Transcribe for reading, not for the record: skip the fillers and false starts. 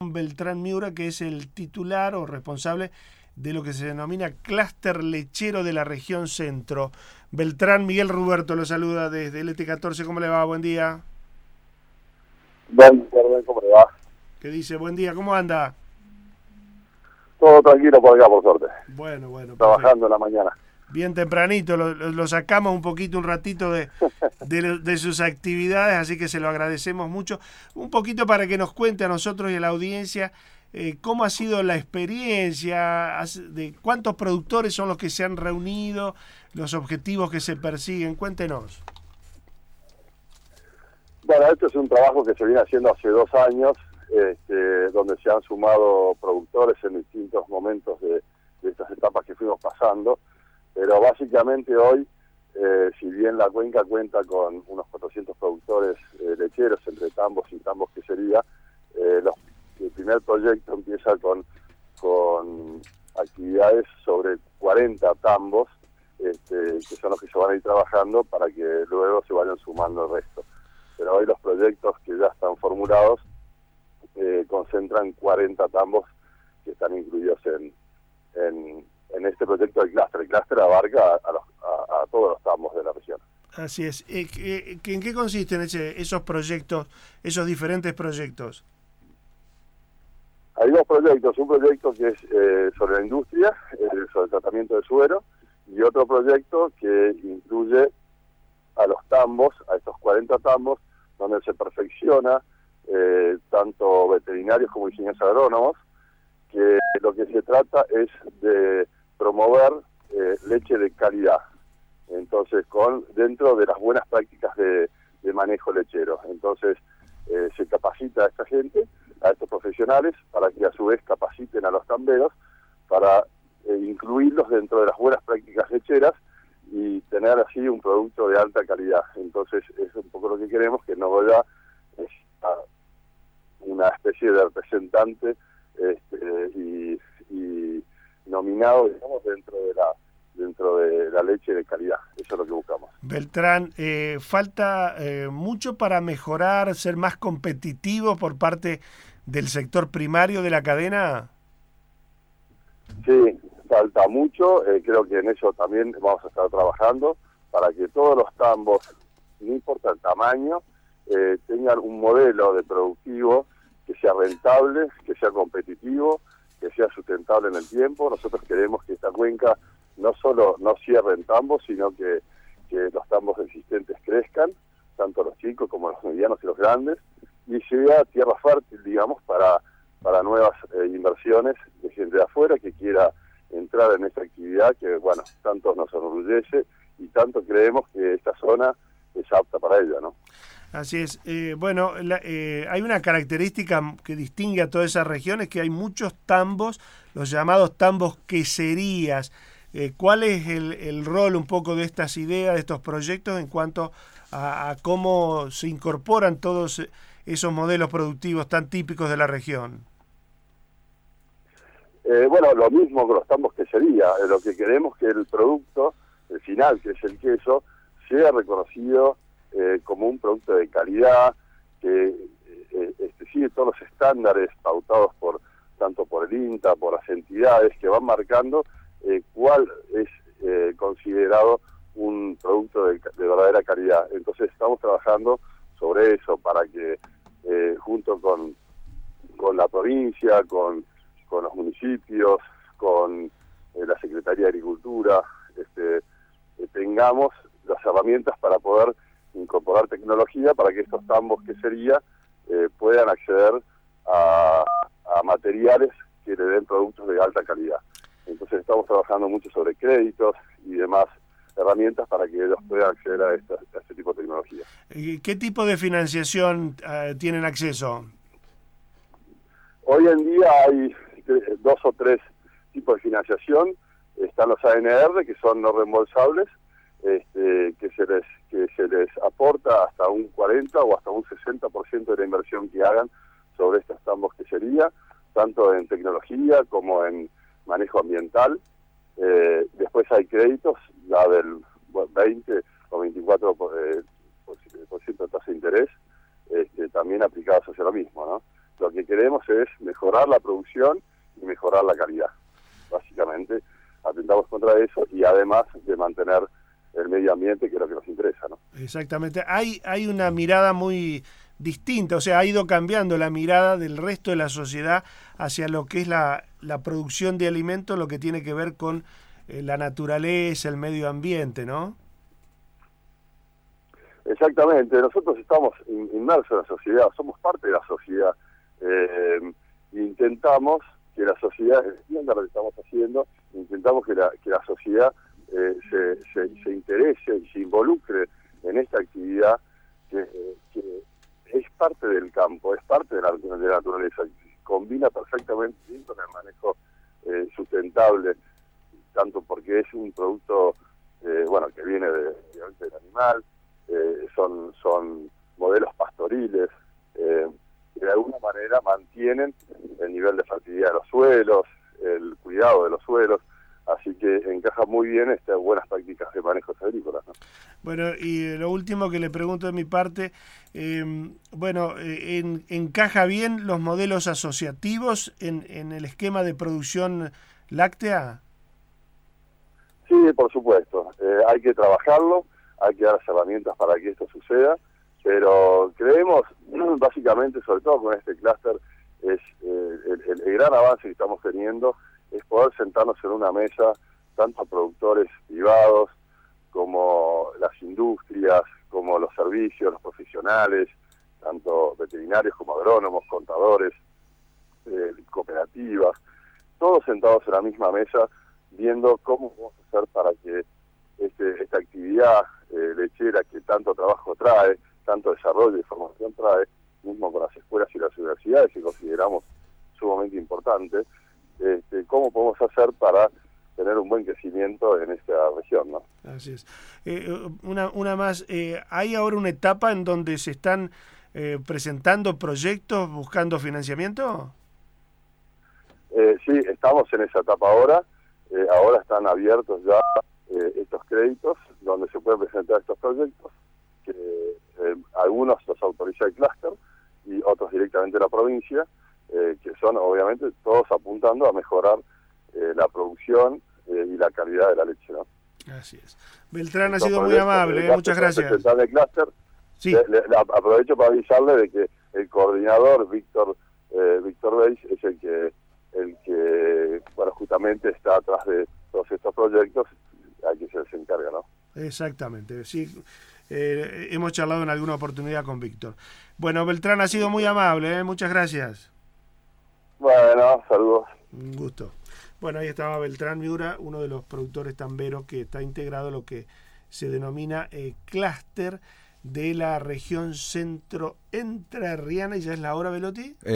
Juan Beltrán Miura, que es el titular o responsable de lo que se denomina clúster lechero de la región centro. Beltrán, Miguel Ruberto lo saluda desde el ET14. ¿Cómo le va? Buen día. Buen día, ¿cómo le va? ¿Qué dice? Buen día, ¿cómo anda? Todo tranquilo por acá, por suerte. Bueno. Trabajando Perfecto. en la mañana. Bien tempranito, lo sacamos un ratito de sus actividades, así que se lo agradecemos mucho. Un poquito para que nos cuente a nosotros y a la audiencia cómo ha sido la experiencia, de cuántos productores son los que se han reunido, los objetivos que se persiguen. Cuéntenos. Bueno, esto es un trabajo que se viene haciendo hace 2 años, donde se han sumado productores en distintos momentos de estas etapas que fuimos pasando. Pero básicamente hoy, si bien la cuenca cuenta con unos 400 productores lecheros, entre tambos y tambos quesería, el primer proyecto empieza con actividades sobre 40 tambos, que son los que se van a ir trabajando para que luego se vayan sumando el resto. Pero hoy los proyectos que ya están formulados concentran 40 tambos que están incluidos en este proyecto del clúster. El clúster abarca a todos los tambos de la región. Así es. ¿En qué consisten esos proyectos, esos diferentes proyectos? Hay 2 proyectos. Un proyecto que es sobre la industria, sobre el tratamiento de suero, y otro proyecto que incluye a los tambos, a estos 40 tambos, donde se perfecciona tanto veterinarios como ingenieros agrónomos, que lo que se trata es de promover leche de calidad, entonces dentro de las buenas prácticas de manejo lechero. Entonces se capacita a esta gente, a estos profesionales, para que a su vez capaciten a los tamberos para incluirlos dentro de las buenas prácticas lecheras y tener así un producto de alta calidad. Entonces es un poco lo que queremos, que Nogoyá es una especie de representante y nominado, digamos, dentro de la leche de calidad. Eso es lo que buscamos. Beltrán, falta mucho para mejorar, ser más competitivo por parte del sector primario de la cadena. Sí, falta mucho. Creo que en eso también vamos a estar trabajando para que todos los tambos, no importa el tamaño, tengan un modelo de productivo que sea rentable, que sea competitivo, que sea sustentable en el tiempo. Nosotros queremos que esta cuenca no solo no cierre en tambos, sino que los tambos existentes crezcan, tanto los chicos como los medianos y los grandes, y sea tierra fértil, digamos, para nuevas inversiones de gente de afuera que quiera entrar en esta actividad que, bueno, tanto nos enorgullece y tanto creemos que esta zona es apta para ella, ¿no? Así es. Hay una característica que distingue a todas esas regiones, que hay muchos tambos, los llamados tambos queserías. ¿Cuál es el rol un poco de estas ideas, de estos proyectos en cuanto a cómo se incorporan todos esos modelos productivos tan típicos de la región? Bueno, lo mismo con los tambos quesería. Lo que queremos que el producto, el final, que es el queso, sea reconocido como un producto de calidad, que sigue todos los estándares pautados tanto por el INTA, por las entidades que van marcando cuál es considerado un producto de verdadera calidad. Entonces estamos trabajando sobre eso para que junto con la provincia, con los municipios, con la Secretaría de Agricultura, tengamos las herramientas para poder incorporar tecnología para que estos tambos quesería puedan acceder a materiales que le den productos de alta calidad. Entonces estamos trabajando mucho sobre créditos y demás herramientas para que ellos puedan acceder a este tipo de tecnología. ¿Qué tipo de financiación tienen acceso? Hoy en día hay 2 o 3 tipos de financiación. Están los ANR, que son no reembolsables, que se les aporta hasta un 40 o hasta un 60% de la inversión que hagan sobre estos tambos quesería, tanto en tecnología como en manejo ambiental. Después hay créditos, la del 20 o 24% de tasa de interés, también aplicados hacia lo mismo, ¿no? Lo que queremos es mejorar la producción y mejorar la calidad. Básicamente, atentamos contra eso y además de mantener el medio ambiente, que es lo que nos interesa, ¿no? Exactamente. Hay una mirada muy distinta, o sea, ha ido cambiando la mirada del resto de la sociedad hacia lo que es la producción de alimentos, lo que tiene que ver con la naturaleza, el medio ambiente, ¿no? Exactamente. Nosotros estamos inmersos en la sociedad, somos parte de la sociedad. Intentamos que la sociedad entienda lo que estamos haciendo, intentamos que la sociedad se interese y se involucre en esta actividad que es parte del campo, es parte de la naturaleza, combina perfectamente bien con el manejo sustentable, tanto porque es un producto que viene del animal, son modelos pastoriles, que de alguna manera mantienen el nivel de fertilidad de los suelos, el cuidado de los suelos, así que encaja muy bien estas buenas prácticas de manejos agrícolas, ¿no? Bueno, y lo último que le pregunto de mi parte, ¿encaja bien los modelos asociativos en el esquema de producción láctea? Sí, por supuesto, hay que trabajarlo, hay que dar las herramientas para que esto suceda, pero creemos, básicamente, sobre todo con este clúster, es el gran avance que estamos teniendo es poder sentarnos en una mesa, tanto productores privados como las industrias, como los servicios, los profesionales, tanto veterinarios como agrónomos, contadores, cooperativas, todos sentados en la misma mesa, viendo cómo vamos a hacer para que esta actividad lechera que tanto trabajo trae, tanto desarrollo y formación trae, mismo con las escuelas y las universidades que consideramos sumamente importantes, cómo podemos hacer para tener un buen crecimiento en esta región, ¿no? Así es. Una más, ¿hay ahora una etapa en donde se están presentando proyectos buscando financiamiento? Sí, estamos en esa etapa ahora. Ahora están abiertos ya estos créditos donde se pueden presentar estos proyectos, que algunos los autoriza el clúster y otros directamente la provincia, que son obviamente todos apuntando a mejorar la producción y la calidad de la leche, ¿no? Así es. Beltrán ha sido muy amable, muchas gracias. El clúster, sí. Aprovecho para avisarle de que el coordinador Víctor Beis es el que justamente está atrás de todos estos proyectos, a quien se les encarga, ¿no? Exactamente, sí. Hemos charlado en alguna oportunidad con Víctor. Bueno, Beltrán ha sido muy amable, muchas gracias. Bueno, saludos. Un gusto. Bueno, ahí estaba Beltrán Miura, uno de los productores tamberos que está integrado en lo que se denomina clúster de la región centro entrerriana. ¿Y ya es la hora, Velotti?